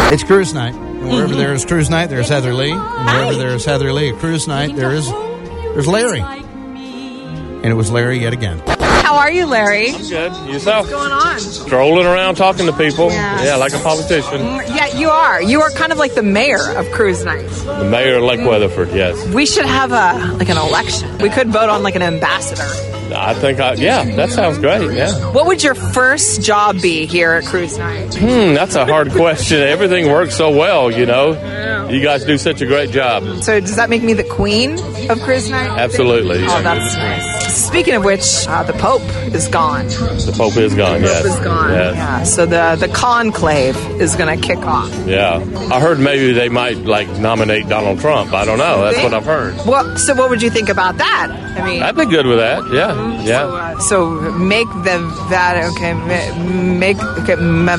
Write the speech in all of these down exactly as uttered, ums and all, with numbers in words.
It's cruise night. And wherever mm-hmm. there is cruise night, there's Heather Lee. And wherever there is Heather Lee, cruise night, there is there's Larry. And it was Larry yet again. How are you, Larry? I'm good. Yourself? What's going on? Strolling around talking to people. Yeah. Yeah, like a politician. Yeah, you are. You are kind of like the mayor of cruise night. The mayor of Lake Weatherford, yes. We should have a like an election. We could vote on like an ambassador. I think, I, yeah, that sounds great, yeah. What would your first job be here at Cruise Night? Hmm, that's a hard question. Everything works so well, you know. Yeah. You guys do such a great job. So does that make me the queen of Cruise Night? Absolutely. Oh, that's nice. Speaking of which, uh, the Pope is gone. The Pope is gone, the yes. The Pope is gone, yes. yeah. So the, the conclave is going to kick off. Yeah. I heard maybe they might, like, nominate Donald Trump. I don't know. That's what I've heard. Well, so what would you think about that? I mean, I'd be good with that, yeah. Yeah. So, uh, so make the Vatican, okay, make okay,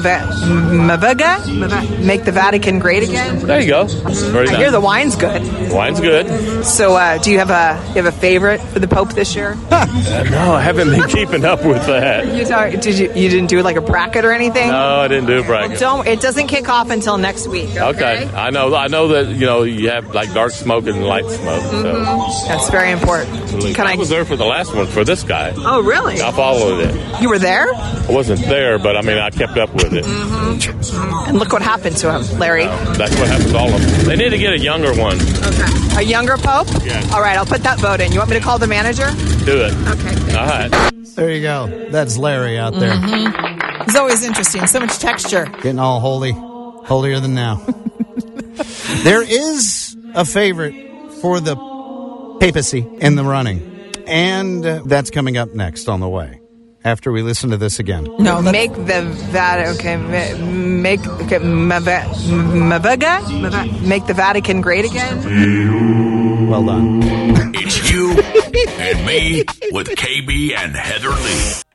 Mavega, make the Vatican great again. There you go. Very I nice. hear the wine's good. Wine's good. So, uh, do you have a you have a favorite for the Pope this year? uh, no, I haven't been keeping up with that. You talk, did you you didn't do like a bracket or anything? No, I didn't do a bracket. Well, don't. It doesn't kick off until next week. Okay? okay. I know. I know that you know you have like dark smoke and light smoke. So. Mm-hmm. That's very important. Can I, I was there for the last one for this guy. Oh, really? I followed it. You were there? I wasn't there, but I mean, I kept up with it. Mm-hmm. And look what happened to him, Larry. Uh, that's what happens to all of them. They need to get a younger one. Okay. A younger Pope? Yeah. All right, I'll put that vote in. You want me to call the manager? Do it. Okay. All right. There you go. That's Larry out there. Mm-hmm. It's always interesting. So much texture. Getting all holy. Holier than now. There is a favorite for the papacy in the running. And uh, that's coming up next on the way. After we listen to this again. No, make the Vatican, okay, make, okay, Mavega, make the Vatican great again. Well done. It's you and me with K B and Heather Lee.